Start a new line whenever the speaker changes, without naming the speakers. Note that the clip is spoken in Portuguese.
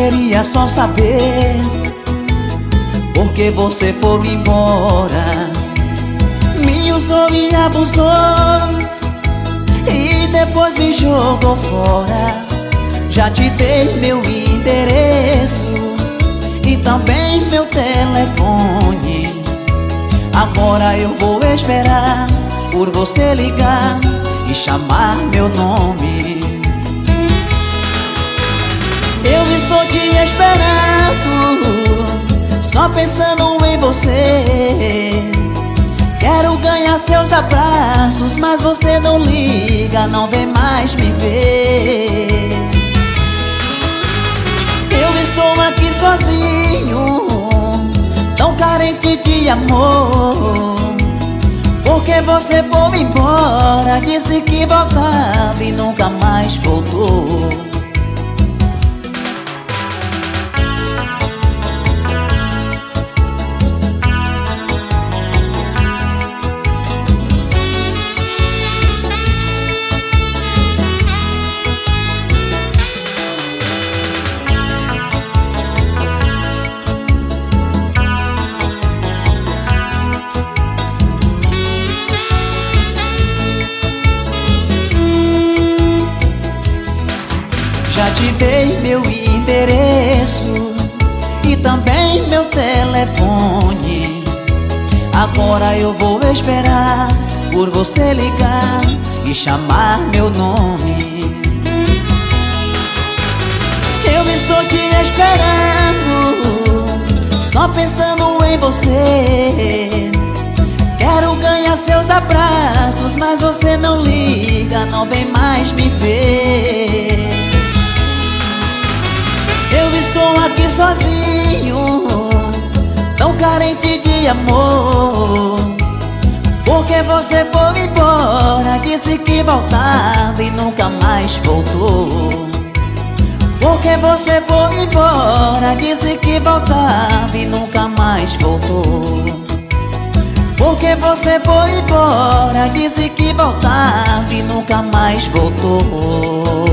queria só saber por que você foi embora. Me usou, me abusou e depois me jogou fora. Já te dei meu endereço e também meu telefone. Agora eu vou esperar por você ligar e chamar meu nome. Eu estou te esperando, só pensando em você. Quero ganhar seus abraços, mas você não liga, não vem mais me ver. Eu estou aqui sozinho, tão carente de amor, porque você foi embora, disse que voltava e nunca mais voltou. Já te dei meu endereço e também meu telefone. Agora eu vou esperar por você ligar e chamar meu nome. Eu estou te esperando, só pensando em você. Quero ganhar seus abraços, mas você não liga, não vem mais me ver. Eu estou aqui sozinho, tão carente de amor, porque você foi embora, disse que voltava e nunca mais voltou. Porque você foi embora, disse que voltava e nunca mais voltou. Porque você foi embora, disse que voltava e nunca mais voltou.